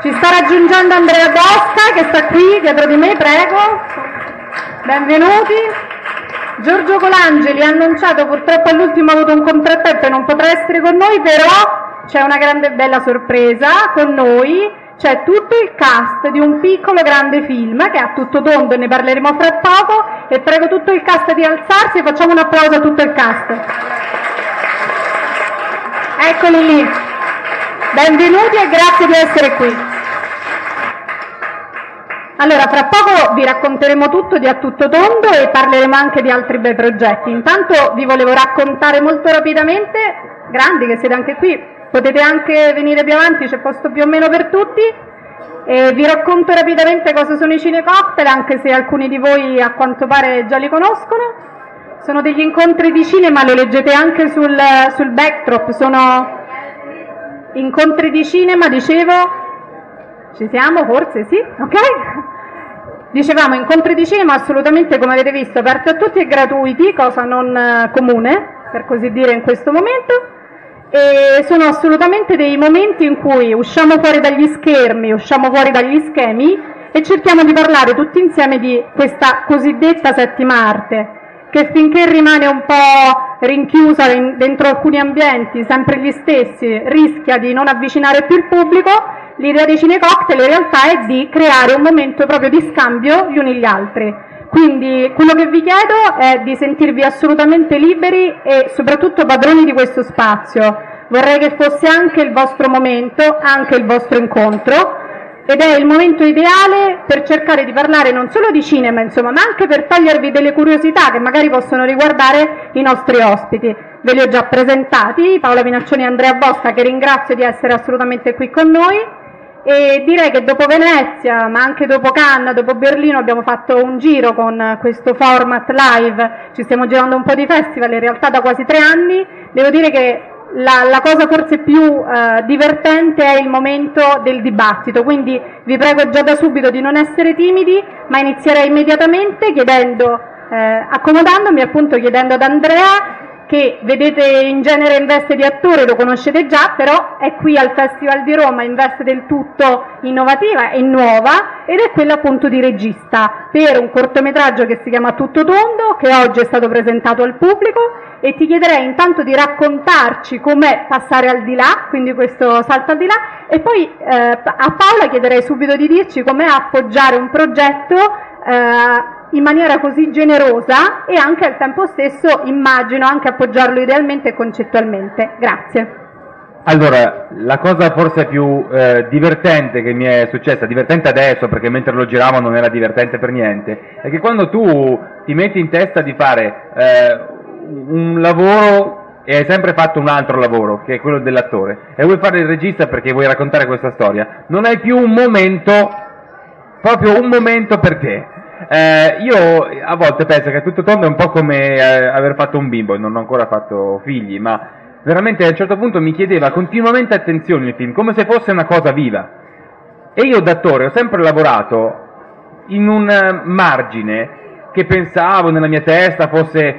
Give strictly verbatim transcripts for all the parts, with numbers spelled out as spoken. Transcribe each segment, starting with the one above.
Ci sta raggiungendo Andrea Bosca, che sta qui dietro di me, prego. Benvenuti. Giorgio Colangeli ha annunciato, purtroppo all'ultimo ha avuto un contrattempo e non potrà essere con noi, però c'è una grande bella sorpresa con noi. C'è tutto il cast di un piccolo grande film che è a tutto tondo e ne parleremo fra poco, e prego tutto il cast di alzarsi e facciamo un applauso a tutto il cast. Eccoli lì. Benvenuti e grazie di essere qui. Allora, fra poco vi racconteremo tutto di A Tutto Tondo e parleremo anche di altri bei progetti. Intanto vi volevo raccontare molto rapidamente, grandi che siete anche qui, potete anche venire più avanti, c'è posto più o meno per tutti, e vi racconto rapidamente cosa sono i cinecocktail, anche se alcuni di voi a quanto pare già li conoscono. Sono degli incontri di cinema, lo leggete anche sul, sul backdrop, sono incontri di cinema, dicevo. Ci siamo? Forse sì? Ok? Dicevamo, incontri di cinema assolutamente, come avete visto, aperti a tutti e gratuiti, cosa non eh, comune, per così dire, in questo momento, e sono assolutamente dei momenti in cui usciamo fuori dagli schermi, usciamo fuori dagli schemi e cerchiamo di parlare tutti insieme di questa cosiddetta settima arte, che finché rimane un po' rinchiusa in, dentro alcuni ambienti, sempre gli stessi, rischia di non avvicinare più il pubblico. L'idea dei cinecocktail in realtà è di creare un momento proprio di scambio gli uni gli altri. Quindi quello che vi chiedo è di sentirvi assolutamente liberi e soprattutto padroni di questo spazio. Vorrei che fosse anche il vostro momento, anche il vostro incontro, ed è il momento ideale per cercare di parlare non solo di cinema, insomma, ma anche per togliervi delle curiosità che magari possono riguardare i nostri ospiti. Ve li ho già presentati, Paola Pinaccioni e Andrea Bosca, che ringrazio di essere assolutamente qui con noi. E direi che dopo Venezia, ma anche dopo Cannes, dopo Berlino, abbiamo fatto un giro con questo format live, ci stiamo girando un po' di festival, in realtà da quasi tre anni. Devo dire che la, la cosa forse più eh, divertente è il momento del dibattito, quindi vi prego già da subito di non essere timidi, ma inizierei immediatamente chiedendo, eh, accomodandomi appunto, chiedendo ad Andrea, che vedete in genere in veste di attore, lo conoscete già, però è qui al Festival di Roma in veste del tutto innovativa e nuova, ed è quella appunto di regista per un cortometraggio che si chiama Tutto Tondo, che oggi è stato presentato al pubblico, e ti chiederei intanto di raccontarci com'è passare al di là, quindi questo salto al di là, e poi eh, a Paola chiederei subito di dirci com'è appoggiare un progetto eh, in maniera così generosa e anche al tempo stesso, immagino, anche appoggiarlo idealmente e concettualmente. Grazie. Allora, la cosa forse più eh, divertente che mi è successa, divertente adesso perché mentre lo giravamo non era divertente per niente, è che quando tu ti metti in testa di fare eh, un lavoro e hai sempre fatto un altro lavoro, che è quello dell'attore, e vuoi fare il regista perché vuoi raccontare questa storia, non hai più un momento, proprio un momento per te. Eh, io a volte penso che A Tutto Tondo è un po' come eh, aver fatto un bimbo, non ho ancora fatto figli, ma veramente a un certo punto mi chiedeva continuamente attenzione il film, come se fosse una cosa viva. E io da attore ho sempre lavorato in un margine che pensavo nella mia testa fosse,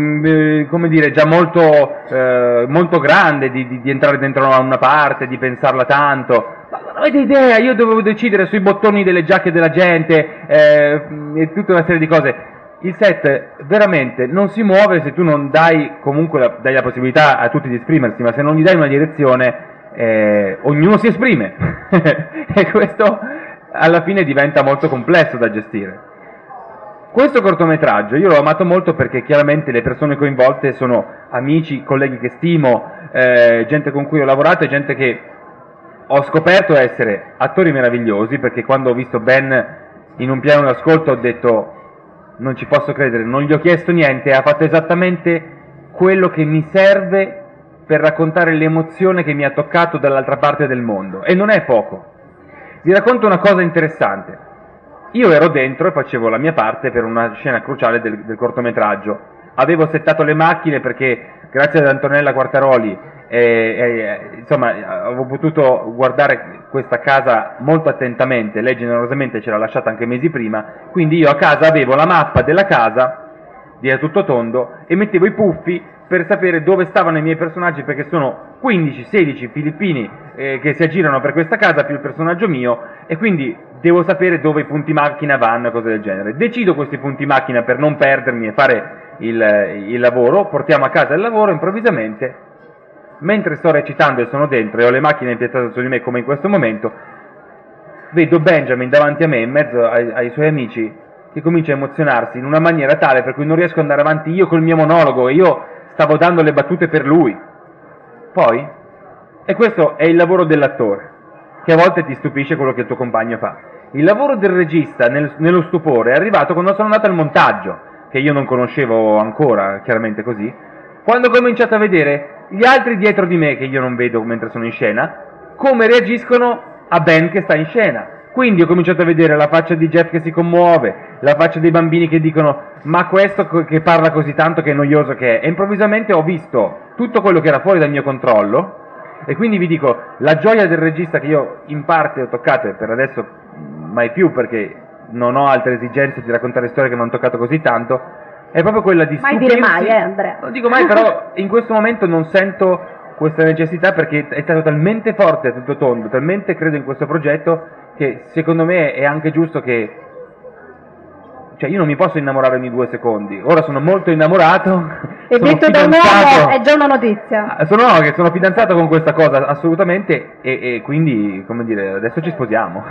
mh, come dire, già molto, eh, molto grande, di, di, di entrare dentro a una parte, di pensarla tanto. Ma non avete idea, io dovevo decidere sui bottoni delle giacche della gente eh, e tutta una serie di cose. Il set veramente non si muove se tu non dai comunque la, dai la possibilità a tutti di esprimersi, ma se non gli dai una direzione eh, ognuno si esprime e questo alla fine diventa molto complesso da gestire. Questo cortometraggio io l'ho amato molto perché chiaramente le persone coinvolte sono amici, colleghi che stimo, eh, gente con cui ho lavorato e gente che ho scoperto essere attori meravigliosi, perché quando ho visto Ben in un piano d'ascolto ho detto non ci posso credere, non gli ho chiesto niente, ha fatto esattamente quello che mi serve per raccontare l'emozione che mi ha toccato dall'altra parte del mondo, e non è poco. Vi racconto una cosa interessante. Io ero dentro e facevo la mia parte per una scena cruciale del, del cortometraggio. Avevo settato le macchine perché grazie ad Antonella Quartaroli E, e, insomma, avevo potuto guardare questa casa molto attentamente, lei generosamente ce l'ha lasciata anche mesi prima, quindi io a casa avevo la mappa della casa di A Tutto Tondo e mettevo i puffi per sapere dove stavano i miei personaggi, perché sono quindici sedici filippini eh, che si aggirano per questa casa più il personaggio mio, e quindi devo sapere dove i punti macchina vanno e cose del genere. Decido questi punti macchina per non perdermi e fare il, il lavoro, portiamo a casa il lavoro improvvisamente, mentre sto recitando e sono dentro e ho le macchine impiazzate su di me come in questo momento, vedo Benjamin davanti a me in mezzo ai, ai suoi amici che comincia a emozionarsi in una maniera tale per cui non riesco ad andare avanti io col mio monologo, e io stavo dando le battute per lui. Poi, e questo è il lavoro dell'attore, che a volte ti stupisce quello che il tuo compagno fa. Il lavoro del regista nel, nello stupore è arrivato quando sono andato al montaggio, che io non conoscevo ancora, chiaramente così, quando ho cominciato a vedere gli altri dietro di me, che io non vedo mentre sono in scena, come reagiscono a Ben che sta in scena. Quindi ho cominciato a vedere la faccia di Jeff che si commuove, la faccia dei bambini che dicono ma questo che parla così tanto che è noioso che è, e improvvisamente ho visto tutto quello che era fuori dal mio controllo, e quindi vi dico, la gioia del regista che io in parte ho toccato, e per adesso mai più perché non ho altre esigenze di raccontare storie che mi hanno toccato così tanto, è proprio quella di mai stupirsi. Dire mai, eh Andrea. Non dico mai, però in questo momento non sento questa necessità, perché è stato talmente forte a tutto tondo, talmente credo in questo progetto, che secondo me è anche giusto che, cioè io non mi posso innamorare ogni due secondi. Ora sono molto innamorato e sono detto da un uomo è già una notizia. Sono, no, che sono fidanzato con questa cosa assolutamente, e, e quindi, come dire, adesso ci sposiamo.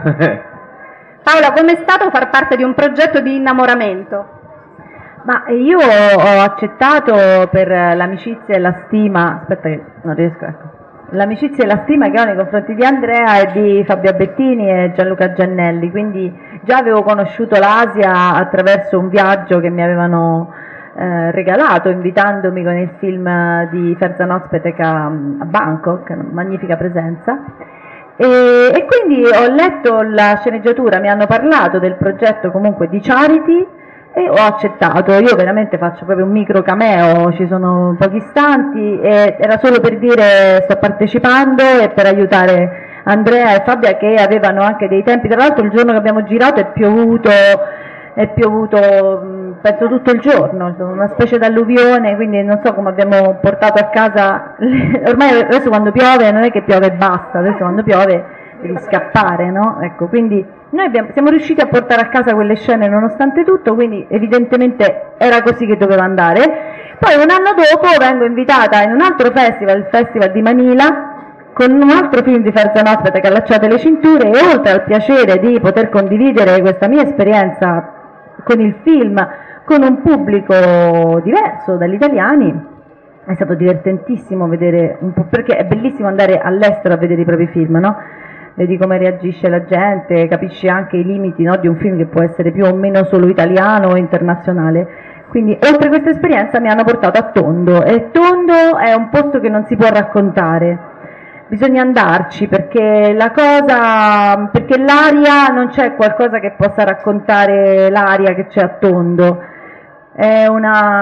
Paola, com'è stato far parte di un progetto di innamoramento? Ma io ho accettato per l'amicizia e la stima, aspetta che non riesco, ecco, l'amicizia e la stima che ho nei confronti di Andrea e di Fabio Bettini e Gianluca Giannelli, quindi già avevo conosciuto l'Asia attraverso un viaggio che mi avevano eh, regalato, invitandomi con il film di Ferzan Özpetek a, a Bangkok, una magnifica presenza. E, e quindi ho letto la sceneggiatura, mi hanno parlato del progetto comunque di Charity, e ho accettato. Io veramente faccio proprio un micro cameo, ci sono pochi istanti, e era solo per dire sto partecipando e per aiutare Andrea e Fabia, che avevano anche dei tempi. Tra l'altro il giorno che abbiamo girato è piovuto, è piovuto penso tutto il giorno, una specie d'alluvione, quindi non so come abbiamo portato a casa. Ormai adesso quando piove non è che piove e basta, adesso quando piove devi scappare, no? Ecco, quindi noi abbiamo, siamo riusciti a portare a casa quelle scene nonostante tutto, quindi evidentemente era così che doveva andare. Poi un anno dopo vengo invitata in un altro festival, il Festival di Manila, con un altro film di Ferzan Özpetek, Allacciate le cinture, e oltre al piacere di poter condividere questa mia esperienza con il film con un pubblico diverso dagli italiani, è stato divertentissimo vedere un po', perché è bellissimo andare all'estero a vedere i propri film, no? Vedi come reagisce la gente, capisci anche i limiti, no, di un film che può essere più o meno solo italiano o internazionale. Quindi oltre a questa esperienza mi hanno portato a Tondo, e Tondo è un posto che non si può raccontare, bisogna andarci, perché la cosa, perché l'aria, non c'è qualcosa che possa raccontare l'aria che c'è a Tondo. È una,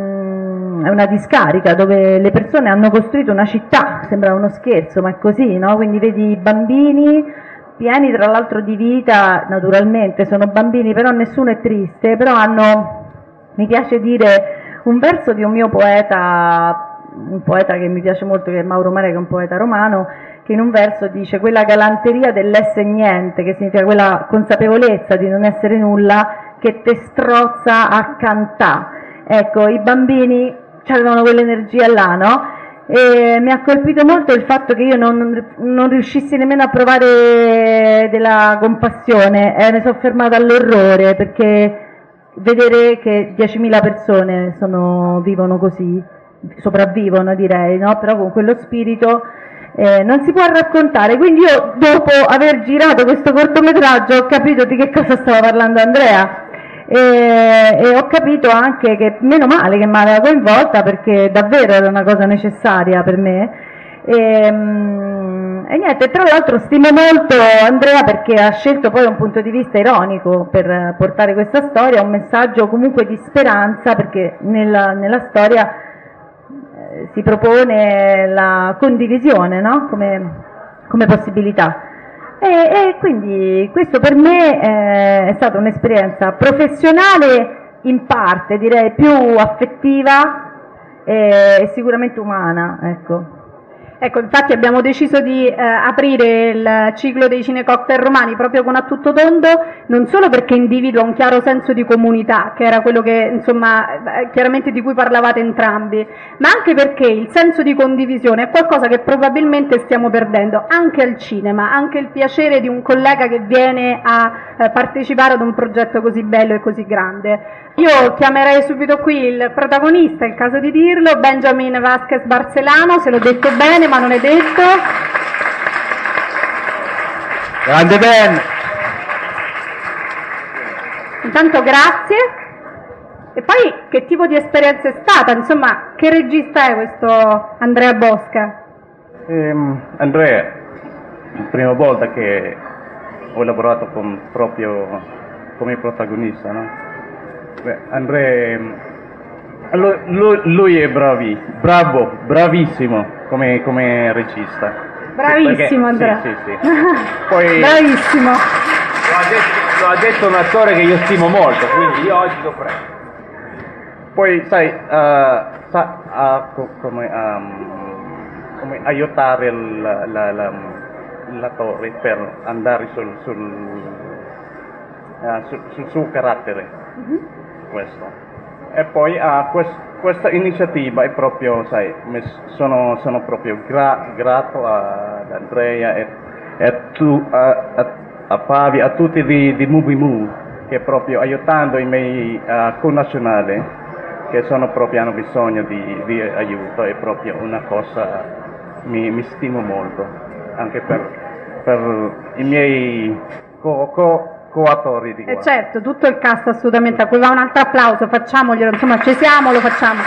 è una discarica dove le persone hanno costruito una città, sembra uno scherzo, ma è così, no? Quindi vedi i bambini pieni tra l'altro di vita, naturalmente sono bambini, però nessuno è triste, però hanno, mi piace dire, un verso di un mio poeta, un poeta che mi piace molto, che è Mauro Mare, che è un poeta romano, che in un verso dice quella galanteria dell'essere niente, che significa quella consapevolezza di non essere nulla, che te strozza a cantà. Ecco, i bambini avevano quell'energia là, no? E mi ha colpito molto il fatto che io non, non riuscissi nemmeno a provare della compassione, e ne sono fermata all'orrore, perché vedere che diecimila persone sono, vivono così, sopravvivono direi, no? Però con quello spirito eh, non si può raccontare. Quindi io, dopo aver girato questo cortometraggio, ho capito di che cosa stava parlando Andrea. E, e ho capito anche che meno male che mi aveva coinvolta, perché davvero era una cosa necessaria per me. E, e niente, tra l'altro stimo molto Andrea perché ha scelto poi un punto di vista ironico per portare questa storia, un messaggio comunque di speranza, perché nella, nella storia eh, si propone la condivisione, no? come, come possibilità. E, e quindi questo per me eh, è stata un'esperienza professionale in parte, direi più affettiva, e, e sicuramente umana, ecco. Ecco, infatti abbiamo deciso di eh, aprire il ciclo dei cinecocktail romani proprio con A Tutto Tondo, non solo perché individua un chiaro senso di comunità, che era quello che, insomma, eh, chiaramente di cui parlavate entrambi, ma anche perché il senso di condivisione è qualcosa che probabilmente stiamo perdendo anche al cinema, anche il piacere di un collega che viene a eh, partecipare ad un progetto così bello e così grande. Io chiamerei subito qui il protagonista, è il caso di dirlo, Benjamin Vasquez Barcelano, se l'ho detto bene ma non è detto. Grande Ben! Intanto grazie. E poi che tipo di esperienza è stata? Insomma, che regista è questo Andrea Bosca? Um, Andrea, la prima volta che ho lavorato con, proprio come protagonista, no? Beh, Andrea, lui, lui è bravi, bravo, bravissimo come, come regista. Bravissimo. Perché, Andrea. Sì, sì, sì. Poi, bravissimo. Lo ha, detto, lo ha detto un attore che io stimo molto, quindi io oggi lo prendo. Poi sai, uh, sa uh, come, um, come aiutare la, la, la, l'attore per andare sul, sul, uh, sul, sul suo carattere. Mm-hmm. Questo. E poi uh, quest, questa iniziativa è proprio, sai, sono, sono proprio gra, grato ad Andrea e, e tu, a, a, a Fabio, a tutti di, di Movie Move, che proprio aiutando i miei uh, connazionali che sono proprio, hanno bisogno di, di aiuto, è proprio una cosa, mi, mi stimo molto, anche per, per i miei co, co coattori di qua. Eh certo, tutto il cast assolutamente, a cui va un altro applauso, facciamoglielo, insomma ci siamo, lo facciamo.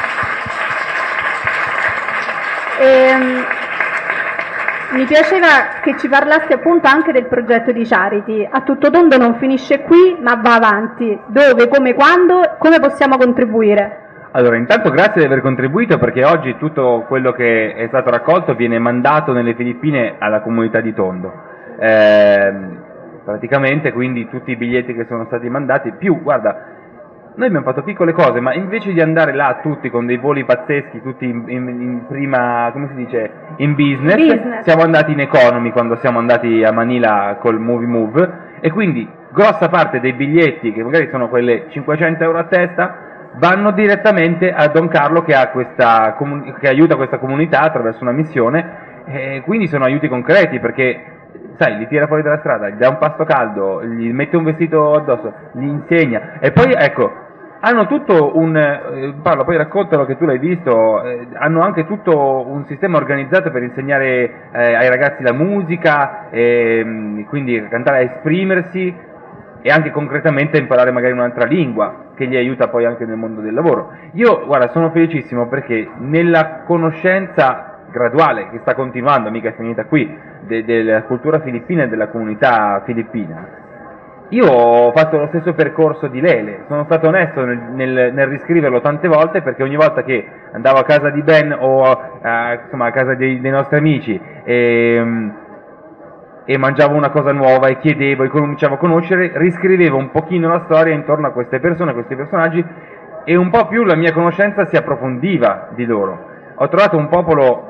Ehm, mi piaceva che ci parlassi appunto anche del progetto di Charity. A Tutto Tondo non finisce qui, ma va avanti. Dove, come, quando, come possiamo contribuire? Allora, intanto grazie di aver contribuito, perché oggi tutto quello che è stato raccolto viene mandato nelle Filippine alla comunità di Tondo. Eh, praticamente, quindi tutti i biglietti che sono stati mandati, più, guarda, noi abbiamo fatto piccole cose, ma invece di andare là tutti con dei voli pazzeschi, tutti in, in, in prima, come si dice, in business, business, siamo andati in economy quando siamo andati a Manila col Movie Move, e quindi grossa parte dei biglietti, che magari sono quelle cinquecento euro a testa, vanno direttamente a Don Carlo, che, ha questa, che aiuta questa comunità attraverso una missione, e quindi sono aiuti concreti, perché sai, li tira fuori dalla strada, gli dà un pasto caldo, gli mette un vestito addosso, gli insegna, e poi ecco, hanno tutto un, eh, Paolo, poi raccontalo che tu l'hai visto, eh, hanno anche tutto un sistema organizzato per insegnare eh, ai ragazzi la musica, e, quindi cantare, a esprimersi, e anche concretamente a imparare magari un'altra lingua, che gli aiuta poi anche nel mondo del lavoro. Io, guarda, sono felicissimo perché nella conoscenza graduale che sta continuando, mica è finita qui, de- della cultura filippina e della comunità filippina, io ho fatto lo stesso percorso di Lele, sono stato onesto nel, nel, nel riscriverlo tante volte, perché ogni volta che andavo a casa di Ben o eh, insomma a casa dei, dei nostri amici e, e mangiavo una cosa nuova e chiedevo e cominciavo a conoscere, riscrivevo un pochino la storia intorno a queste persone, a questi personaggi, e un po' più la mia conoscenza si approfondiva di loro. Ho trovato un popolo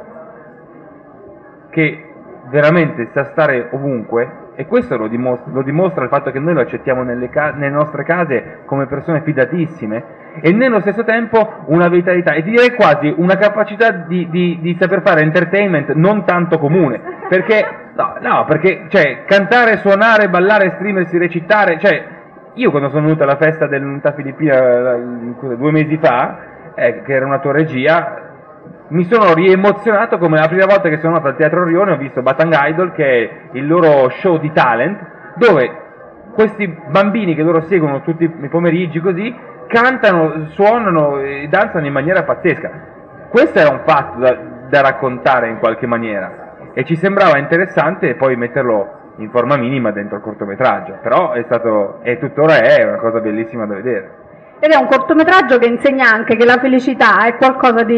che veramente sa stare ovunque, e questo lo dimostra, lo dimostra il fatto che noi lo accettiamo nelle, ca- nelle nostre case come persone fidatissime, e nello stesso tempo una vitalità, e direi quasi una capacità di, di, di saper fare entertainment non tanto comune, perché no, no, perché cioè, cantare, suonare, ballare, esprimersi, recitare, cioè io quando sono venuto alla festa dell'unità filippina due mesi fa, eh, che era una tua regia, mi sono riemozionato come la prima volta che sono andato al Teatro Rione, ho visto Batang Idol, che è il loro show di talent, dove questi bambini che loro seguono tutti i pomeriggi così, cantano, suonano e danzano in maniera pazzesca. Questo era un fatto da, da raccontare in qualche maniera, e ci sembrava interessante poi metterlo in forma minima dentro il cortometraggio, però è stato, e tuttora è una cosa bellissima da vedere. Ed è un cortometraggio che insegna anche che la felicità è qualcosa di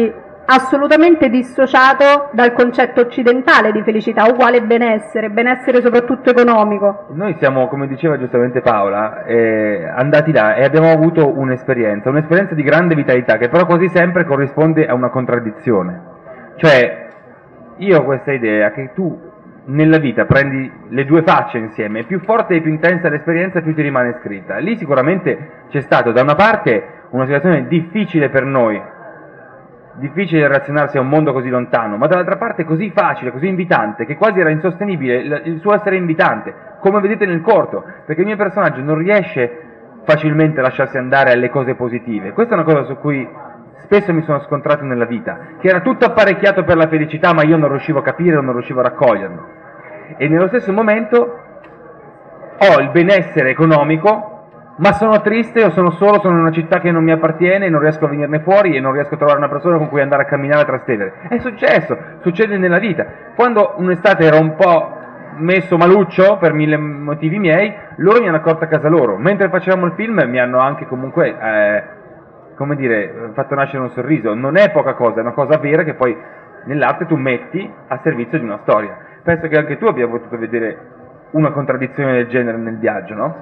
assolutamente dissociato dal concetto occidentale di felicità, uguale benessere, benessere soprattutto economico. Noi siamo, come diceva giustamente Paola, eh, andati là e abbiamo avuto un'esperienza, un'esperienza di grande vitalità che però quasi sempre corrisponde a una contraddizione. Cioè, io ho questa idea che tu nella vita prendi le due facce insieme, più forte e più intensa l'esperienza più ti rimane scritta. Lì sicuramente c'è stato da una parte una situazione difficile per noi, difficile relazionarsi a un mondo così lontano, ma dall'altra parte così facile, così invitante, che quasi era insostenibile il, il suo essere invitante, come vedete nel corto, perché il mio personaggio non riesce facilmente a lasciarsi andare alle cose positive. Questa è una cosa su cui spesso mi sono scontrato nella vita, che era tutto apparecchiato per la felicità, ma io non riuscivo a capire, non riuscivo a raccoglierlo. E nello stesso momento ho il benessere economico, ma sono triste o sono solo, sono in una città che non mi appartiene, non riesco a venirne fuori e non riesco a trovare una persona con cui andare a camminare a Trastevere. È successo, succede nella vita. Quando un'estate ero un po' messo maluccio per mille motivi miei, loro mi hanno accolto a casa loro. Mentre facevamo il film mi hanno anche comunque, eh, come dire, fatto nascere un sorriso. Non è poca cosa, è una cosa vera che poi nell'arte tu metti a servizio di una storia. Penso che anche tu abbia potuto vedere una contraddizione del genere nel viaggio, no?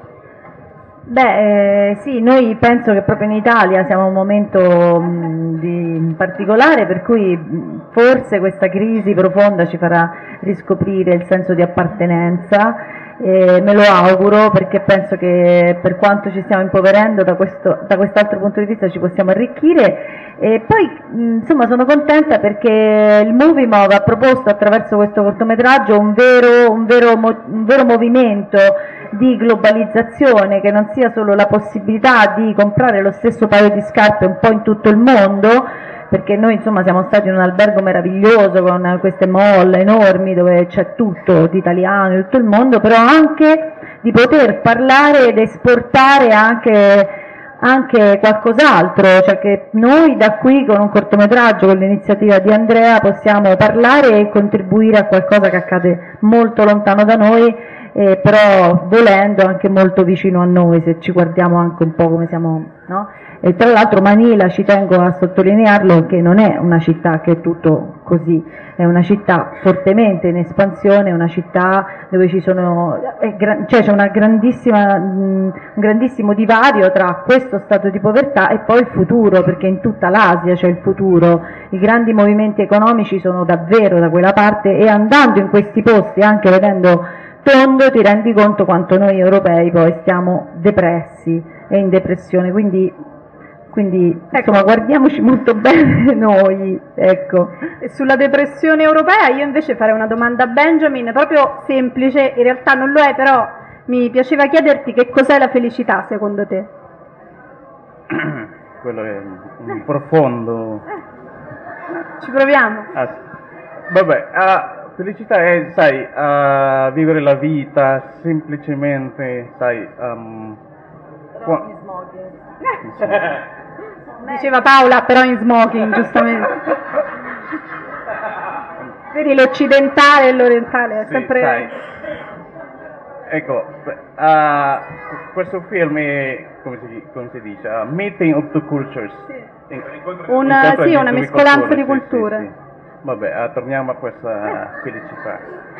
Beh, eh, sì, noi penso che proprio in Italia siamo in un momento mh, di particolare, per cui mh, forse questa crisi profonda ci farà riscoprire il senso di appartenenza. Eh, me lo auguro, perché penso che per quanto ci stiamo impoverendo da, questo, da quest'altro punto di vista ci possiamo arricchire. E poi mh, insomma sono contenta perché il Movimov ha proposto attraverso questo cortometraggio un vero, un vero, un vero movimento di globalizzazione, che non sia solo la possibilità di comprare lo stesso paio di scarpe un po' in tutto il mondo, perché noi insomma siamo stati in un albergo meraviglioso con queste mall enormi dove c'è tutto di italiano in tutto il mondo, però anche di poter parlare ed esportare anche, anche qualcos'altro, cioè che noi da qui con un cortometraggio, con l'iniziativa di Andrea, possiamo parlare e contribuire a qualcosa che accade molto lontano da noi, eh, però volendo anche molto vicino a noi, se ci guardiamo anche un po' come siamo, no? E tra l'altro Manila, ci tengo a sottolinearlo, che non è una città che è tutto così, è una città fortemente in espansione, una città dove ci sono, è, cioè c'è una grandissima, un grandissimo divario tra questo stato di povertà e poi il futuro, perché in tutta l'Asia c'è il futuro, i grandi movimenti economici sono davvero da quella parte, e andando in questi posti, anche vedendo tondo, ti rendi conto quanto noi europei poi stiamo depressi e in depressione, quindi Quindi insomma guardiamoci molto bene noi, ecco. E sulla depressione europea io invece farei una domanda a Benjamin, proprio semplice, in realtà non lo è, però mi piaceva chiederti che cos'è la felicità secondo te? Quello è un profondo... Ci proviamo? Ah, vabbè, uh, felicità è, sai, uh, vivere la vita semplicemente, sai... Um, qua... Diceva Paola, però in smoking, giustamente. Vedi, l'occidentale e l'orientale è sì, sempre... Sai. Ecco, uh, questo film è, come si, come si dice, uh, Meeting of the Cultures. Sì. In, una, sì, una mescolanza di culture. culture. Sì, sì. Vabbè, uh, torniamo a questa felicità.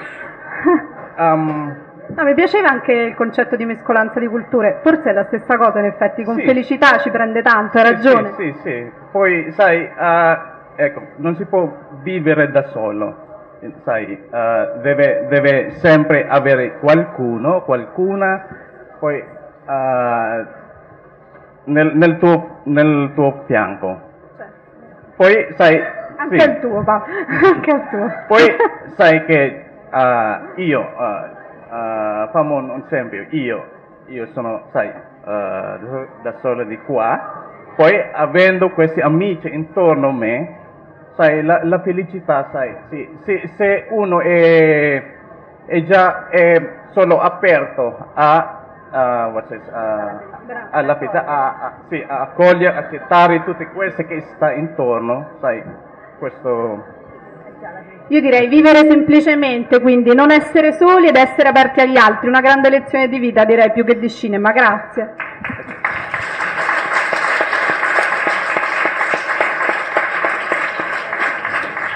Um, No, mi piaceva anche il concetto di mescolanza di culture, forse è la stessa cosa in effetti, con sì. felicità ci prende tanto, hai ragione. Sì, sì, sì. Poi, sai, uh, ecco, non si può vivere da solo, sai, uh, deve, deve sempre avere qualcuno, qualcuna, poi uh, nel, nel, tuo, nel tuo fianco. Cioè. Poi, sai... Anche sì. il tuo, Paolo, anche il tuo. Poi, sai che uh, io... Uh, Uh, facciamo un esempio, io, io sono, sai, uh, da solo di qua, poi avendo questi amici intorno a me, sai, la, la felicità, sai, sì, se, se uno è, è già è solo aperto a, uh, what's it, uh, alla felicità, a, a, sì, a accogliere, accettare tutte queste che sta intorno, sai, questo... Io direi vivere semplicemente, quindi non essere soli ed essere aperti agli altri, una grande lezione di vita direi più che di cinema, grazie.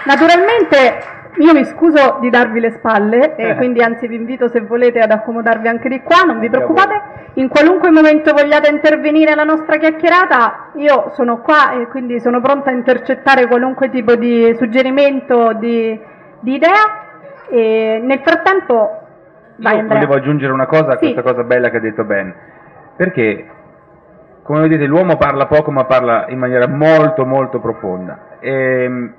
Naturalmente io mi scuso di darvi le spalle e quindi anzi vi invito, se volete, ad accomodarvi anche di qua, non vi preoccupate. In qualunque momento vogliate intervenire alla nostra chiacchierata, io sono qua e quindi sono pronta a intercettare qualunque tipo di suggerimento, di, di idea. E nel frattempo, vai io Andrea. volevo aggiungere una cosa a Sì. questa cosa bella che ha detto Ben, perché come vedete l'uomo parla poco ma parla in maniera molto molto profonda. E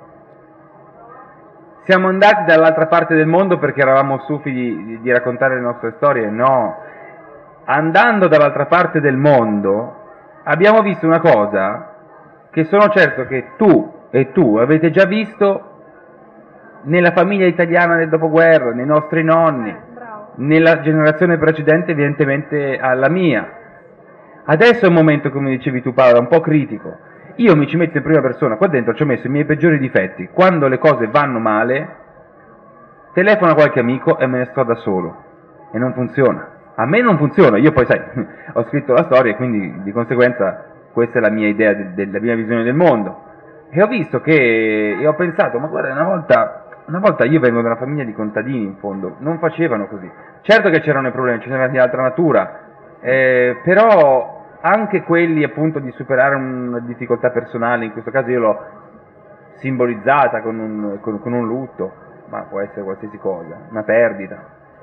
siamo andati dall'altra parte del mondo perché eravamo stufi di, di raccontare le nostre storie? No. Andando dall'altra parte del mondo abbiamo visto una cosa che sono certo che tu e tu avete già visto nella famiglia italiana del dopoguerra, nei nostri nonni, nella generazione precedente evidentemente alla mia. Adesso è un momento, come dicevi tu Paola, un po' critico. Io mi ci metto in prima persona, qua dentro ci ho messo i miei peggiori difetti. Quando le cose vanno male, telefono a qualche amico e me ne sto da solo. E non funziona. A me non funziona. Io poi, sai, ho scritto la storia e quindi di conseguenza questa è la mia idea, de- della mia visione del mondo. E ho visto che, e ho pensato, ma guarda, una volta, una volta io vengo da una famiglia di contadini in fondo, non facevano così. Certo che c'erano i problemi, ce n'erano di altra natura, eh, però anche quelli appunto di superare una difficoltà personale, in questo caso io l'ho simbolizzata con un, con, con un lutto, ma può essere qualsiasi cosa, una perdita.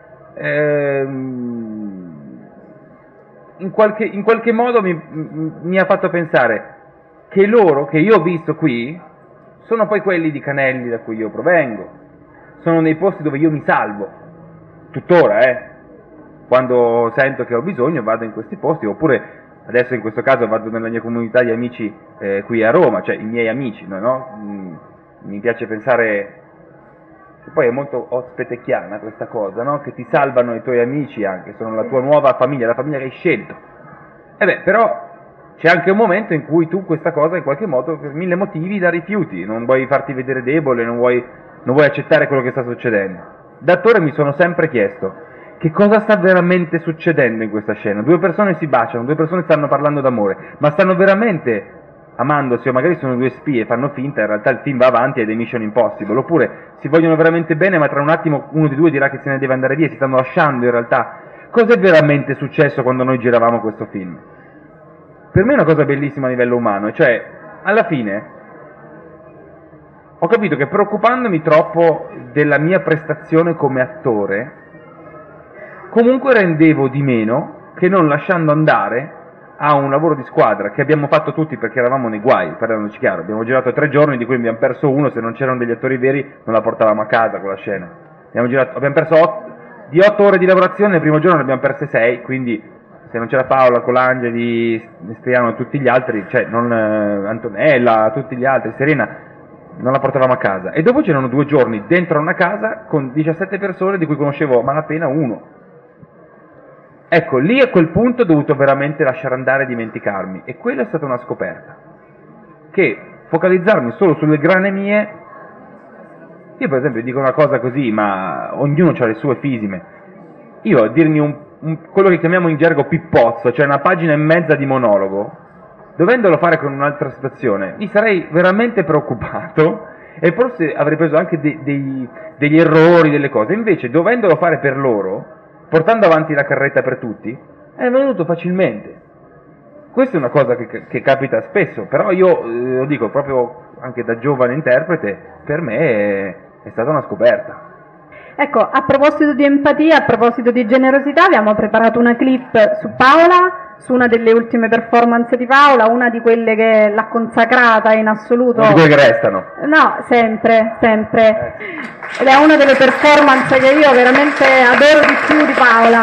Ehm, in, qualche, in qualche modo mi, mi ha fatto pensare che loro, che io ho visto qui, sono poi quelli di Canelli da cui io provengo, sono nei posti dove io mi salvo, tuttora, eh. Quando sento che ho bisogno vado in questi posti, oppure adesso in questo caso vado nella mia comunità di amici eh, qui a Roma, cioè i miei amici, no? no? Mm, mi piace pensare che poi è molto ospetecchiana questa cosa, no? Che ti salvano i tuoi amici anche, sono la tua nuova famiglia, la famiglia che hai scelto. E beh, però c'è anche un momento in cui tu questa cosa in qualche modo per mille motivi la rifiuti, non vuoi farti vedere debole, non vuoi, non vuoi accettare quello che sta succedendo. Da attore mi sono sempre chiesto che cosa sta veramente succedendo in questa scena. Due persone si baciano, due persone stanno parlando d'amore, ma stanno veramente amandosi, o magari sono due spie, fanno finta, in realtà il film va avanti ed è Mission Impossible, oppure si vogliono veramente bene ma tra un attimo uno dei due dirà che se ne deve andare via, si stanno lasciando in realtà. Cos'è veramente successo quando noi giravamo questo film? Per me è una cosa bellissima a livello umano, cioè alla fine ho capito che preoccupandomi troppo della mia prestazione come attore comunque rendevo di meno che non lasciando andare a un lavoro di squadra che abbiamo fatto tutti perché eravamo nei guai, parliamoci chiaro, abbiamo girato tre giorni di cui abbiamo perso uno, se non c'erano degli attori veri non la portavamo a casa quella scena. Abbiamo, girato, abbiamo perso otto, di otto ore di lavorazione, il primo giorno ne abbiamo perse sei, quindi se non c'era Paola, Colangeli, Nestriano e tutti gli altri, cioè non eh, Antonella, tutti gli altri, Serena, non la portavamo a casa. E dopo c'erano due giorni dentro una casa con diciassette persone di cui conoscevo a malapena uno. Ecco, lì a quel punto ho dovuto veramente lasciare andare e dimenticarmi, e quella è stata una scoperta, che focalizzarmi solo sulle grane mie, io per esempio dico una cosa così, ma ognuno ha le sue fisime, io a dirmi un, un, quello che chiamiamo in gergo pippozzo, cioè una pagina e mezza di monologo, dovendolo fare con un'altra situazione, mi sarei veramente preoccupato, e forse avrei preso anche dei, dei, degli errori, delle cose, invece dovendolo fare per loro, portando avanti la carretta per tutti, è venuto facilmente. Questa è una cosa che, che capita spesso, però io eh, lo dico proprio anche da giovane interprete, per me è, è stata una scoperta. Ecco, a proposito di empatia, a proposito di generosità, abbiamo preparato una clip su Paola, su una delle ultime performance di Paola, una di quelle che l'ha consacrata in assoluto. Una di quelle che restano. No, sempre, sempre. Ed è una delle performance che io veramente adoro di più di Paola.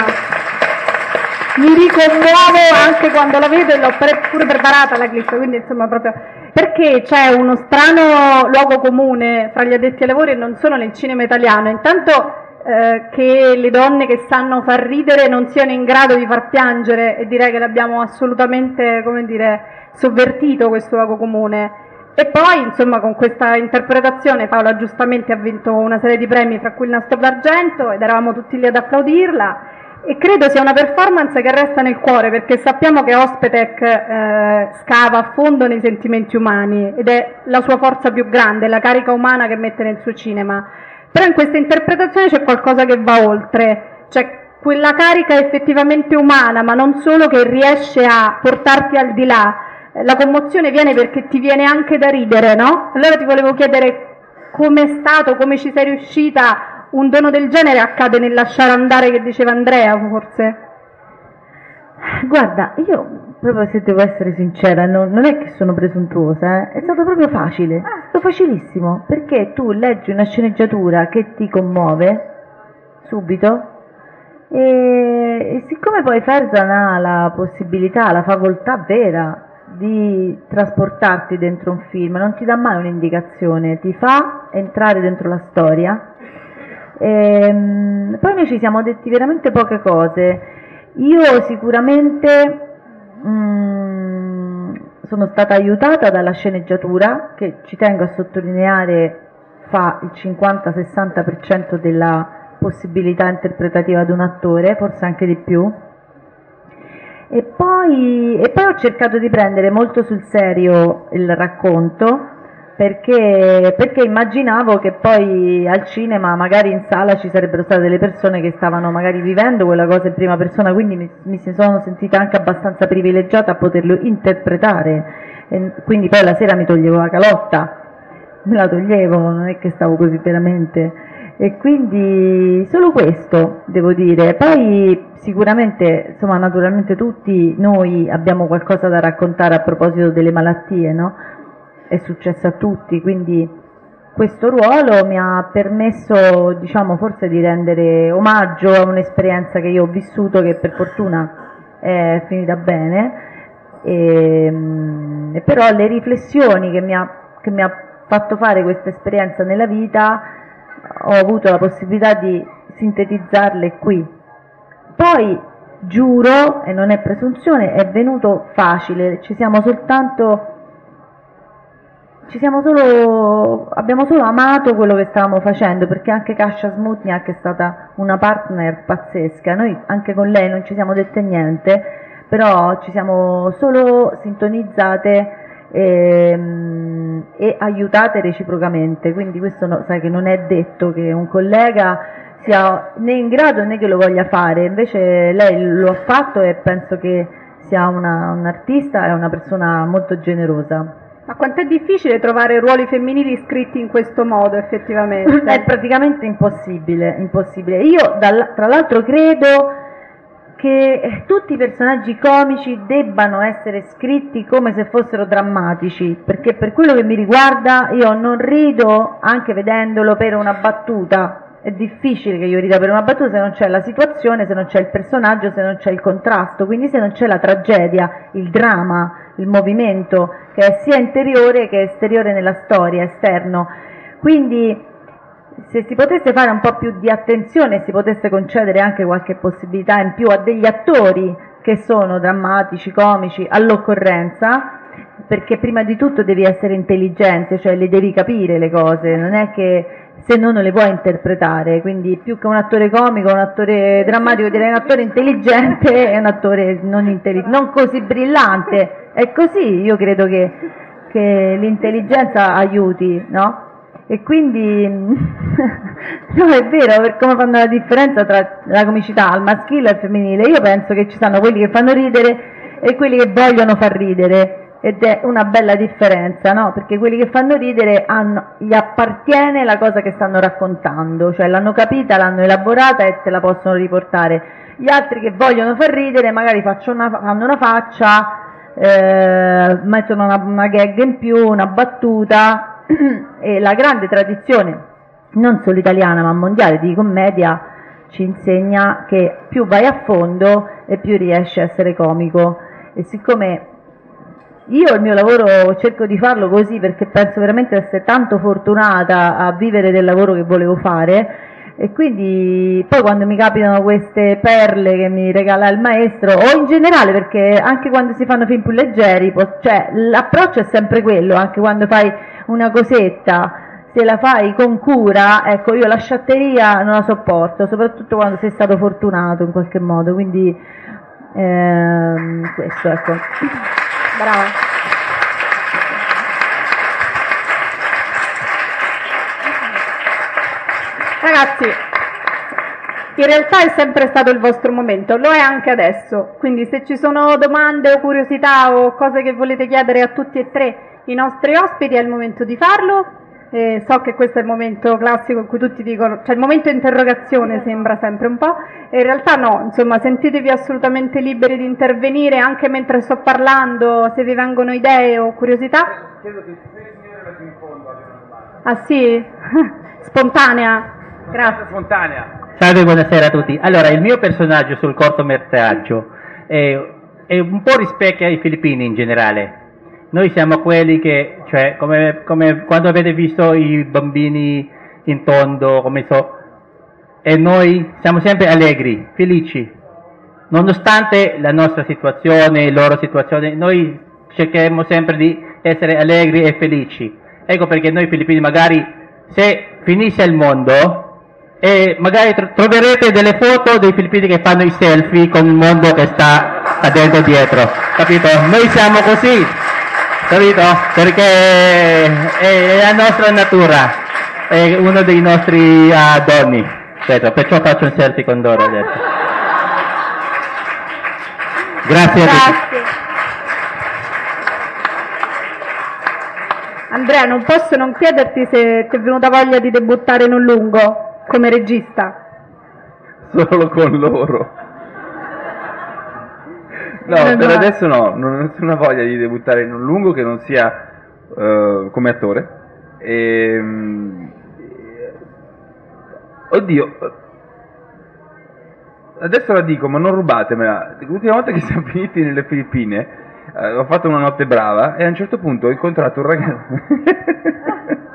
Mi ricommuovo anche quando la vedo, e l'ho pre- pure preparata la clip, quindi insomma proprio... Perché c'è uno strano luogo comune fra gli addetti ai lavori e non solo nel cinema italiano. Intanto eh, che le donne che sanno far ridere non siano in grado di far piangere, e direi che l'abbiamo assolutamente, come dire, sovvertito questo luogo comune. E poi, insomma, con questa interpretazione Paola giustamente ha vinto una serie di premi, fra cui il Nastro d'Argento, ed eravamo tutti lì ad applaudirla. e credo sia una performance che resta nel cuore, perché sappiamo che Ospetec eh, scava a fondo nei sentimenti umani ed è la sua forza più grande, la carica umana che mette nel suo cinema. Però in questa interpretazione c'è qualcosa che va oltre, cioè quella carica effettivamente umana, ma non solo, che riesce a portarti al di là. La commozione viene perché ti viene anche da ridere, no? Allora ti volevo chiedere come è stato, come ci sei riuscita. Un dono del genere accade nel lasciare andare, che diceva Andrea, forse? Guarda, io proprio, se devo essere sincera, non, non è che sono presuntuosa, eh? È stato proprio facile, è stato facilissimo, perché tu leggi una sceneggiatura che ti commuove subito e, e siccome poi Ferzan ha la possibilità, la facoltà vera di trasportarti dentro un film, non ti dà mai un'indicazione, ti fa entrare dentro la storia. E, poi noi ci siamo detti veramente poche cose. Io sicuramente mh, sono stata aiutata dalla sceneggiatura, che ci tengo a sottolineare fa il cinquanta sessanta per cento della possibilità interpretativa di un attore, forse anche di più. E poi, e poi ho cercato di prendere molto sul serio il racconto, perché, perché immaginavo che poi al cinema, magari in sala, ci sarebbero state delle persone che stavano magari vivendo quella cosa in prima persona, quindi mi, mi sono sentita anche abbastanza privilegiata a poterlo interpretare, e quindi poi la sera mi toglievo la calotta, me la toglievo, non è che stavo così veramente, e quindi solo questo devo dire. Poi sicuramente, insomma, naturalmente tutti noi abbiamo qualcosa da raccontare a proposito delle malattie, no? È successo a tutti, quindi questo ruolo mi ha permesso, diciamo, forse di rendere omaggio a un'esperienza che io ho vissuto, che per fortuna è finita bene, e, e però le riflessioni che mi, ha, che mi ha fatto fare questa esperienza nella vita ho avuto la possibilità di sintetizzarle qui. Poi giuro, e non è presunzione, è venuto facile, ci siamo soltanto Ci siamo solo, abbiamo solo amato quello che stavamo facendo, perché anche Kasia Smutniak è stata una partner pazzesca. Noi anche con lei non ci siamo dette niente, però ci siamo solo sintonizzate e, e aiutate reciprocamente, quindi questo no, sai che non è detto che un collega sia né in grado né che lo voglia fare, invece lei lo ha fatto e penso che sia una, un artista e una persona molto generosa. Ma quanto è difficile trovare ruoli femminili scritti in questo modo, effettivamente? È praticamente impossibile, impossibile. Io dal, tra l'altro credo che tutti i personaggi comici debbano essere scritti come se fossero drammatici, perché per quello che mi riguarda io non rido anche vedendolo per una battuta. È difficile che io rida per una battuta se non c'è la situazione, se non c'è il personaggio, se non c'è il contrasto, quindi se non c'è la tragedia, il dramma, il movimento, che è sia interiore che esteriore nella storia, esterno. Quindi se si potesse fare un po' più di attenzione e si potesse concedere anche qualche possibilità in più a degli attori che sono drammatici, comici, all'occorrenza, perché prima di tutto devi essere intelligente, cioè le devi capire le cose, non è che se no non le puoi interpretare, quindi più che un attore comico, un attore drammatico, direi un attore intelligente e un attore non, intelli- non così brillante. È così, io credo che, che l'intelligenza aiuti, no? E quindi no, è vero, per come fanno la differenza tra la comicità al maschile e al femminile. Io penso che ci sono quelli che fanno ridere e quelli che vogliono far ridere, ed è una bella differenza, no? Perché quelli che fanno ridere hanno, gli appartiene la cosa che stanno raccontando, cioè l'hanno capita, l'hanno elaborata e te la possono riportare. Gli altri che vogliono far ridere magari facciano una, fanno una faccia, eh, mettono una, una gag in più, una battuta, e la grande tradizione, non solo italiana ma mondiale, di commedia ci insegna che più vai a fondo e più riesci a essere comico. E siccome io il mio lavoro cerco di farlo così, perché penso veramente di essere tanto fortunata a vivere del lavoro che volevo fare, e quindi poi quando mi capitano queste perle che mi regala il maestro, o in generale, perché anche quando si fanno film più leggeri, cioè l'approccio è sempre quello, anche quando fai una cosetta, se la fai con cura, ecco, io la sciatteria non la sopporto, soprattutto quando sei stato fortunato in qualche modo, quindi ehm, questo, ecco. Brava. Ragazzi, in realtà è sempre stato il vostro momento, lo è anche adesso, quindi se ci sono domande o curiosità o cose che volete chiedere a tutti e tre i nostri ospiti è il momento di farlo. Eh, so che questo è il momento classico in cui tutti dicono, cioè il momento interrogazione sembra sempre un po', e in realtà no, insomma sentitevi assolutamente liberi di intervenire anche mentre sto parlando, se vi vengono idee o curiosità. Ah sì? Spontanea? Grazie. Spontanea. Salve, buonasera a tutti. Allora, il mio personaggio sul cortometraggio è, è un po' rispecchia i filippini in generale. Noi siamo quelli che, cioè, come, come quando avete visto i bambini in tondo, come so, e noi siamo sempre allegri, felici. Nonostante la nostra situazione, la loro situazione, noi cercheremo sempre di essere allegri e felici. Ecco perché noi filippini magari, se finisce il mondo, e magari tro- troverete delle foto dei filippini che fanno i selfie con il mondo che sta cadendo dietro, capito? Noi siamo così, capito? Perché è la nostra natura, è uno dei nostri uh, doni, certo, perciò faccio un selfie con Doro adesso. Grazie a tutti. Grazie. Andrea, non posso non chiederti se ti è venuta voglia di debuttare in un lungo come regista. Solo con loro. No, Eh, per no. adesso no, non ho nessuna voglia di debuttare in un lungo che non sia eh, come attore. Ehm, Oddio, adesso la dico, ma non rubatemela. L'ultima volta che siamo finiti nelle Filippine, eh, ho fatto una notte brava e a un certo punto ho incontrato un ragazzo.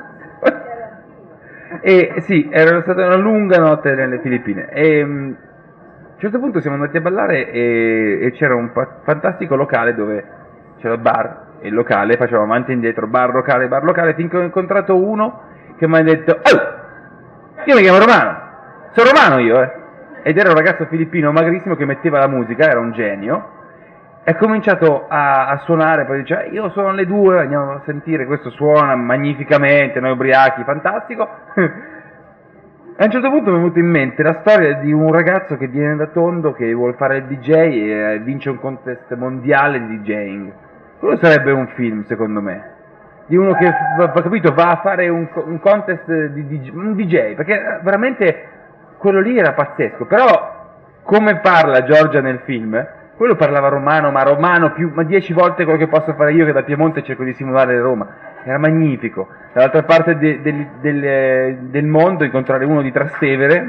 E sì, era stata una lunga notte nelle Filippine. E um, a un certo punto siamo andati a ballare e, e c'era un fa- fantastico locale dove c'era il bar e il locale, facevamo avanti e indietro, bar locale, bar locale, finché ho incontrato uno che mi ha detto: oh, io mi chiamo Romano, sono Romano io, eh. Ed era un ragazzo filippino magrissimo che metteva la musica, era un genio. E ha cominciato a, a suonare, poi dice: io sono le due, andiamo a sentire, questo suona magnificamente, noi ubriachi, fantastico. A un certo punto mi è venuta in mente la storia di un ragazzo che viene da Tondo, che vuole fare il D J e vince un contest mondiale di DJing. Quello sarebbe un film, secondo me, di uno che, va, capito, va a fare un, un contest di, di un D J, perché veramente quello lì era pazzesco. Però, come parla Giorgia nel film, quello parlava romano, ma romano più, ma dieci volte quello che posso fare io, che da Piemonte cerco di simulare Roma. Era magnifico. Dall'altra parte de, de, del, del mondo incontrare uno di Trastevere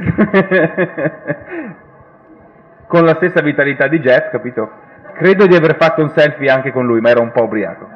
con la stessa vitalità di Jeff, capito? Credo di aver fatto un selfie anche con lui, ma era un po' ubriaco.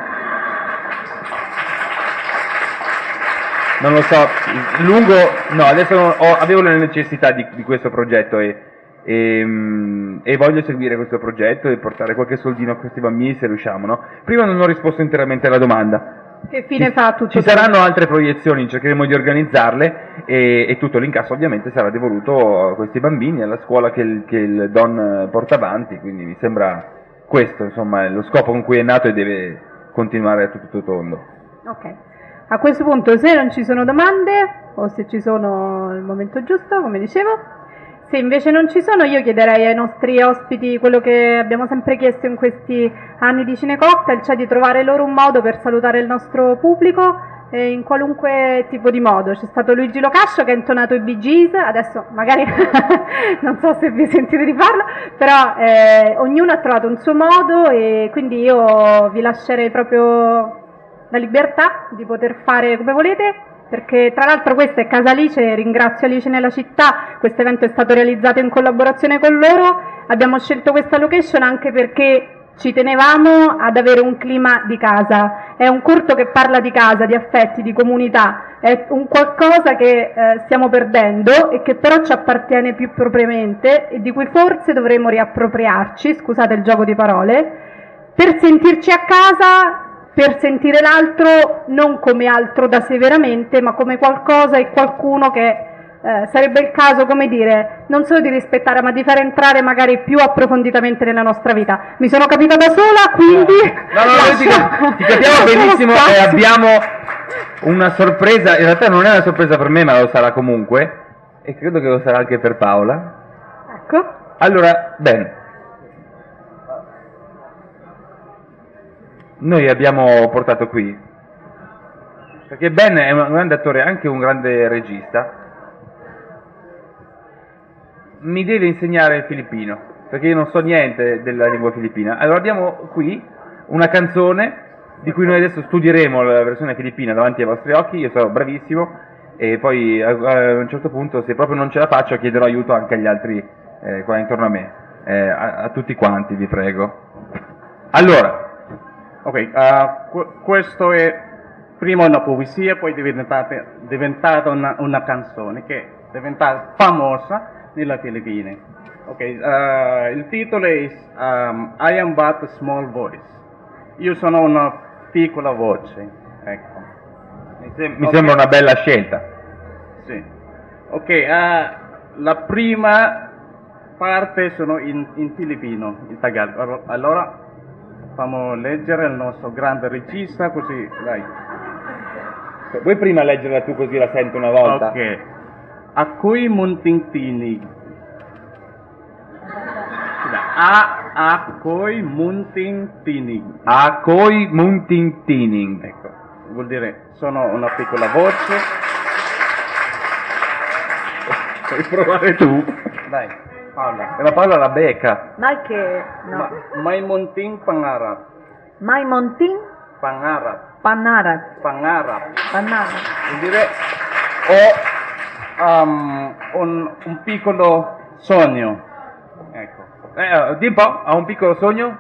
Non lo so, lungo, no, adesso ho, avevo la necessità di, di questo progetto e E, e voglio seguire questo progetto e portare qualche soldino a questi bambini se riusciamo, no? Prima non ho risposto interamente alla domanda. Che fine ci, fa tutto? Ci saranno altre proiezioni, cercheremo di organizzarle e, e tutto l'incasso ovviamente sarà devoluto a questi bambini, alla scuola che il, che il Don porta avanti, quindi mi sembra questo, insomma, lo scopo con cui è nato e deve continuare a tutto tondo. Ok. A questo punto, se non ci sono domande o se ci sono al momento giusto, come dicevo, se invece non ci sono, io chiederei ai nostri ospiti quello che abbiamo sempre chiesto in questi anni di Cinecocktail, cioè di trovare loro un modo per salutare il nostro pubblico eh, in qualunque tipo di modo. C'è stato Luigi Locascio che ha intonato i Bee Gees, adesso magari non so se vi sentite di farlo, però eh, ognuno ha trovato un suo modo e quindi io vi lascerei proprio la libertà di poter fare come volete. Perché tra l'altro questa è Casa Alice, ringrazio Alice nella città, questo evento è stato realizzato in collaborazione con loro, abbiamo scelto questa location anche perché ci tenevamo ad avere un clima di casa, è un corto che parla di casa, di affetti, di comunità, è un qualcosa che eh, stiamo perdendo e che però ci appartiene più propriamente e di cui forse dovremmo riappropriarci, scusate il gioco di parole, per sentirci a casa per sentire l'altro non come altro da sé veramente, ma come qualcosa e qualcuno che eh, sarebbe il caso, come dire, non solo di rispettare, ma di far entrare magari più approfonditamente nella nostra vita. Mi sono capita da sola, quindi... No, no, no, ti, ti capiamo benissimo e abbiamo una sorpresa, in realtà non è una sorpresa per me, ma lo sarà comunque, e credo che lo sarà anche per Paola. Ecco. Allora, bene. Noi abbiamo portato qui, perché Ben è un grande attore, anche un grande regista, mi deve insegnare il filippino, perché io non so niente della lingua filippina. Allora abbiamo qui una canzone di cui noi adesso studieremo la versione filippina davanti ai vostri occhi, io sarò bravissimo e poi a, a un certo punto, se proprio non ce la faccio, chiederò aiuto anche agli altri eh, qua intorno a me, eh, a, a tutti quanti, vi prego. Allora, ok, uh, qu- questo è prima una poesia, poi diventata, diventata una, una canzone che è diventata famosa nelle Filippine. Ok, uh, il titolo è um, I am but a small voice. Io sono una piccola voce, ecco. Mi, sem- mi okay. sembra una bella scelta. Sì. Ok, uh, la prima parte sono in, in filippino, in tagalog. Allora, facciamo leggere il nostro grande regista, così, dai. Vuoi prima leggerla tu così la sento una volta? Ok. Ako'y munting tinig. A ako'y munting tinig. Ako'y munting tinig. Ecco, vuol dire sono una piccola voce. Puoi provare tu. Dai, Paola. E la Paola la becca. Ma che... no. Ma, may munting pangarap. May munting Pangarap. pangarap. Pangarap. Pangarap. Vuol dire ho um, un, un piccolo sogno. Ecco. Eh, di un po', ha un piccolo sogno?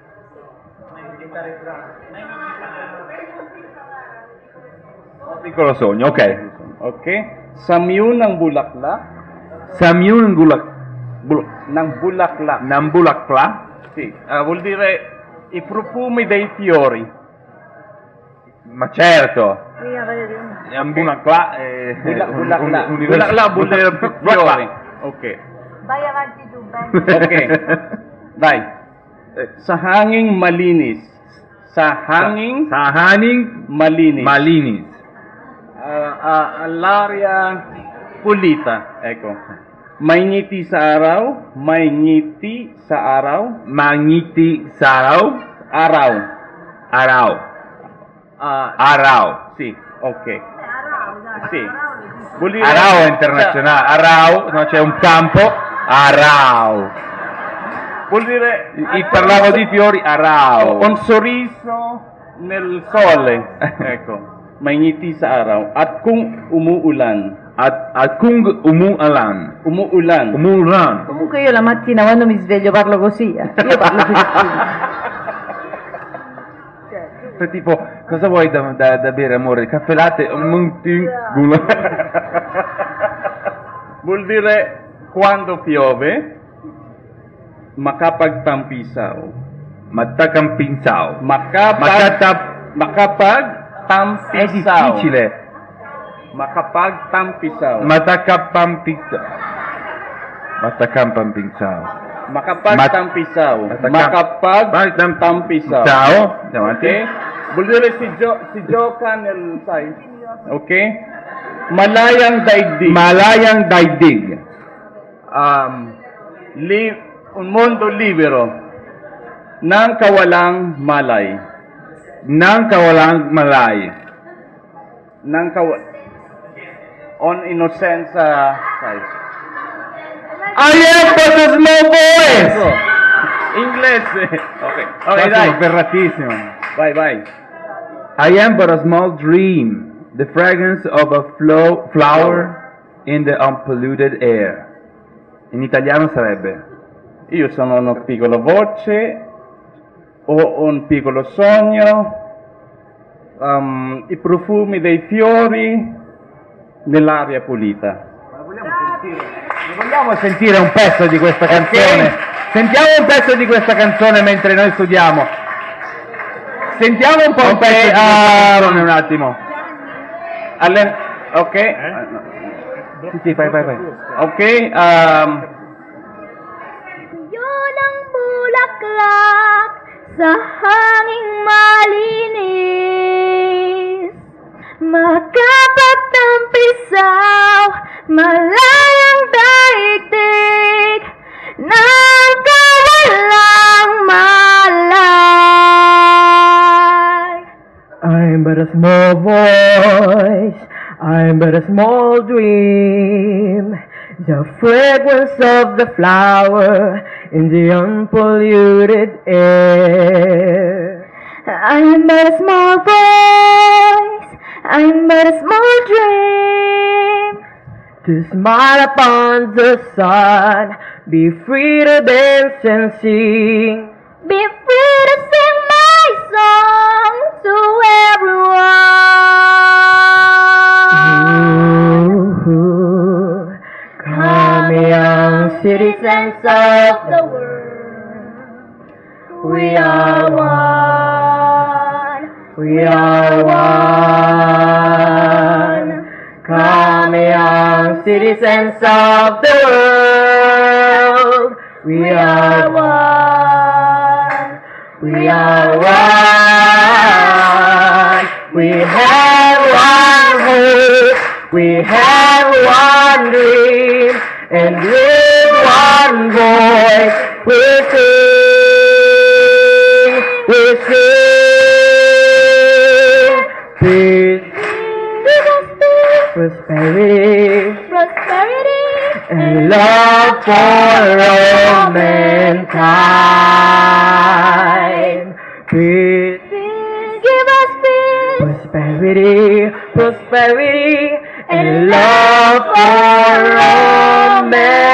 Un piccolo sogno, ok. Ok. Samyun ng bulaklak. Samyun gulak Bul- ng bulaklak. ng bulaklak. Sì, ah, vuol dire i profumi dei fiori. Ma certo. Ang bulaklak è Bula- bulaklak. un- un- Bulaklak vuol dire fiori. Ok. Vai avanti tu, Ben. Ok. Dai. Sa hanging malinis. Sa hanging Sa hanging malinis. malinis. Ah, ah, all'aria pulita. Ecco. May ngiti sa araw. May ngiti sa araw. Mangiti saraw. Araw. Araw. Ah, Araw. sì, ok. Sì. Vuol dire- Arao è internazionale. Arao, no, c'è un campo. Arao. Vuol dire I parlavo di fiori. Arao. un sorriso nel sole. Ecco. May ngiti sa araw. At kung umuulan. At, at kung umuulan. Umuulan. Umuulan. Comunque io la mattina quando mi sveglio parlo così, eh. Io parlo filippino. Cioè, tipo, cosa vuoi da, da, da bere, amore? Caffè latte? Munting gula. Vuol dire quando piove, makapagtampisaw. Matakampinsaw. Makapag Makatap. makapagtampisaw. È difficile. Makapagtampisaw. Matakampampisaw. Matakampampisaw. Makapagtampisaw. Matakam- Makapagtampisaw. Ciao. Andiamo avanti. Ok? Vuol dire si, gio- si gioca nel, sai, ok? Malayang daigdig. Malayang daigdig. um, li- un mondo libero ng kawalang malay. Nang kawalang malay. Ng kawa... On innocenza... Sai. I am but a small voice. Ecco. Inglese. Ok. Ok, Ottimo, dai. ferratissimo. Vai, vai. I am but a small dream, the fragrance of a flow, flower in the unpolluted air. In italiano sarebbe: Io sono una piccola voce, ho un piccolo sogno, um, i profumi dei fiori nell'aria pulita. vogliamo sentire un pezzo di questa canzone? Sentiamo un pezzo di questa canzone mentre noi studiamo. Sentiamo un po' un Ok, pezzo di ah, canzone un attimo. Alle- ok, Sì, sì, vai, vai, vai. ok, um, Yun ang bulaklak sa hanging malinis, makapat ng pisaw, malayang daigdig, ng kawalang malay. I'm but a small voice, I'm but a small dream, the fragrance of the flower in the unpolluted air. I'm but a small voice, I'm but a small dream, To smile upon the sun, be free to dance and sing. be free to sing my song to everyone. Ooh, come young citizens of the world, We are one. we are one. Come young citizens of the world, we are one. We are one. We have one hope. We have one dream. And with one voice we sing. We sing. Peace, prosperity, Prosperity and love for all mankind. Peace, give us peace. prosperity, prosperity, and love for all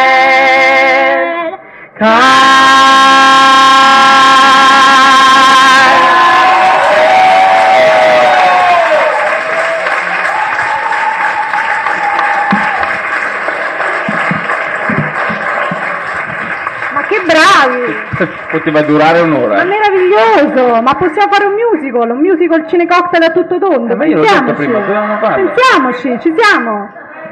Ma che bravi! Poteva durare Ma un'ora. meraviglioso! Ma possiamo fare un musical, un musical cinecocktail a tutto tondo? Eh, ma io l'ho detto Pensiamoci. prima, dovevamo farlo. Pensiamoci, ci siamo!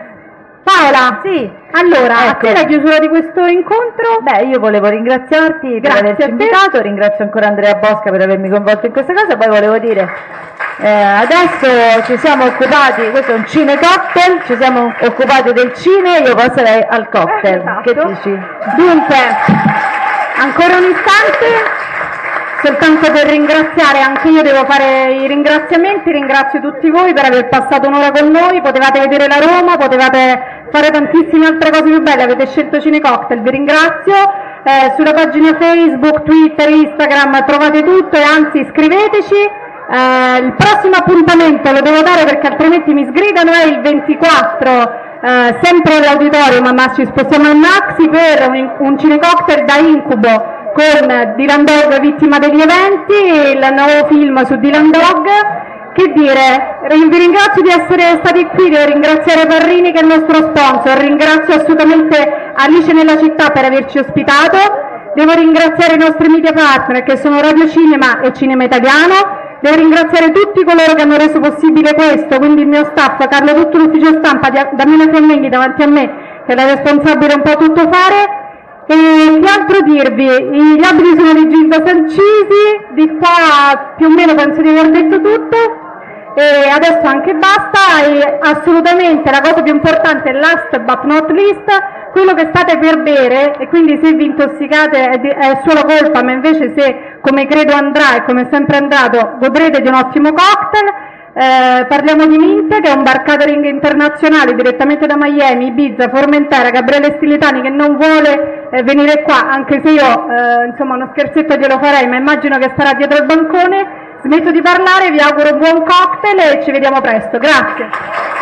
Paola, Sì. allora, a Ecco. te la chiusura di questo incontro? Beh, io volevo ringraziarti per Grazie averci a te. invitato, ringrazio ancora Andrea Bosca per avermi coinvolto in questa cosa, poi volevo dire, eh, adesso ci siamo occupati, questo è un cinecocktail, ci siamo occupati del cine, io passerei al cocktail, Eh, esatto. che dici? Dunque, ancora un istante, soltanto per ringraziare, anche io devo fare i ringraziamenti, ringrazio tutti voi per aver passato un'ora con noi, potevate vedere la Roma, potevate fare tantissime altre cose più belle, avete scelto Cinecocktail, vi ringrazio, eh, sulla pagina Facebook, Twitter, Instagram trovate tutto e anzi iscriveteci, eh, il prossimo appuntamento lo devo dare perché altrimenti mi sgridano, è il ventiquattro, eh, sempre all'auditorium, ma ci spostiamo a Maxi per un, un cinecocktail da incubo con Dylan Dog, vittima degli eventi, il nuovo film su Dylan Dog. Che dire, vi ringrazio di essere stati qui, devo ringraziare Parrini che è il nostro sponsor, ringrazio assolutamente Alice nella città per averci ospitato, devo ringraziare i nostri media partner che sono Radio Cinema e Cinema Italiano, devo ringraziare tutti coloro che hanno reso possibile questo, quindi il mio staff, Carlo, tutto l'ufficio stampa, Damina Fiammini davanti a me, che è la responsabile un po' tutto fare. E che altro dirvi? Gli abiti sono di Gilda Sancisi, di qua più o meno penso di aver detto tutto, e adesso anche basta, e assolutamente la cosa più importante, last but not least, quello che state per bere, e quindi se vi intossicate è, di, è solo colpa, ma invece se, come credo andrà e come è sempre andato, godrete di un ottimo cocktail. Eh, parliamo di Mint, che è un bar catering internazionale direttamente da Miami, Ibiza, Formentera, Gabriele Stilitani che non vuole eh, venire qua, anche se io eh, insomma uno scherzetto glielo farei, ma immagino che starà dietro il bancone. Smetto di parlare, vi auguro un buon cocktail e ci vediamo presto, grazie.